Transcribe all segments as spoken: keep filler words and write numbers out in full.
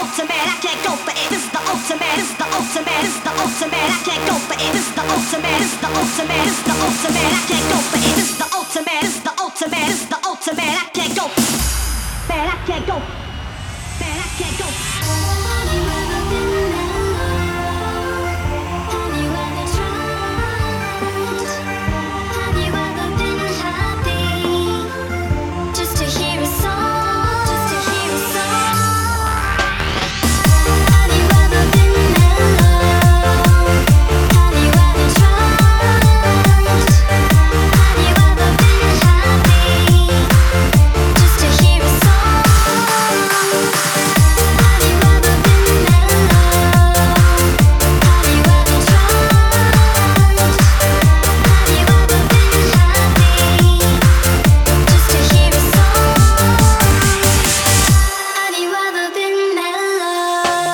ultimate, I can't go for it. This is the ultimate, this is the ultimate, this is the ultimate, I can't go for it. This is the ultimate, this is the ultimate, this is the ultimate, I can't go for it. This is the ultimate, this is the ultimate, this is the ultimate, I can't go. Man, I can't go. Man, I can't go. Have you ever been alone? Have you ever tried? Have you ever been happy? Just to hear a song, just to hear a song. Have you ever been alone? Have you ever tried? Have you ever been happy? Just to hear a song. Have you ever been alone? Have you ever tried? Have you ever been happy? Just to hear a song. Have you ever been alone?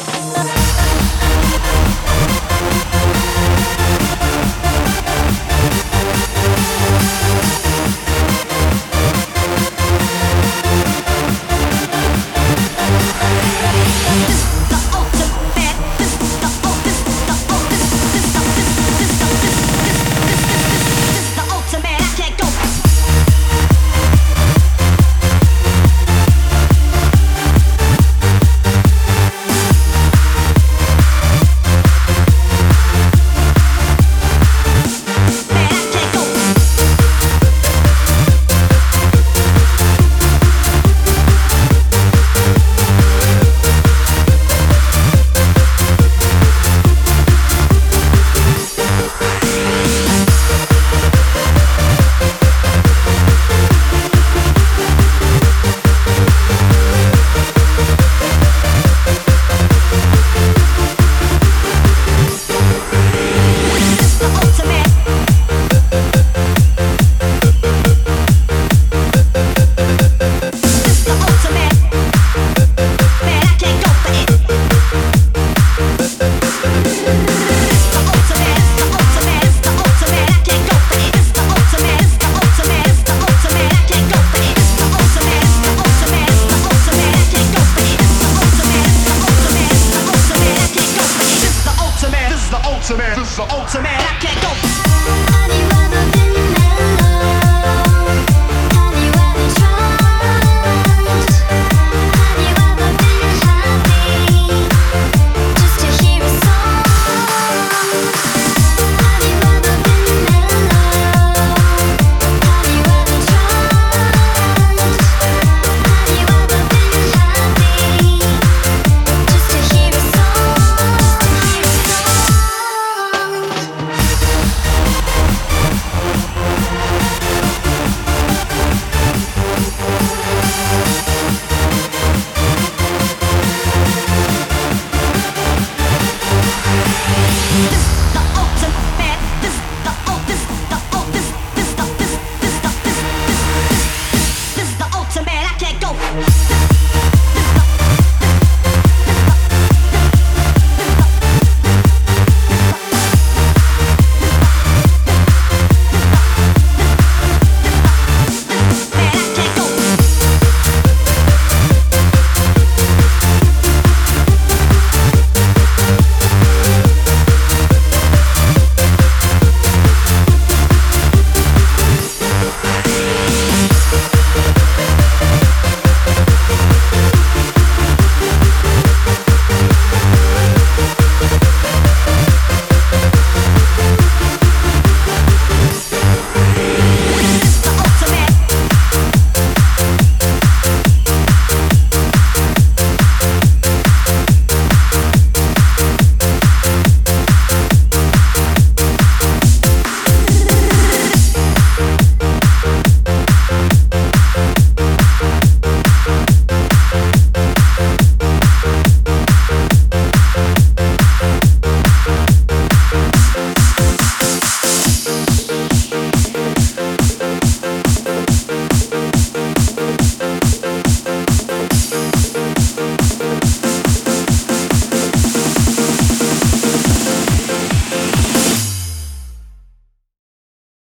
Ultimate.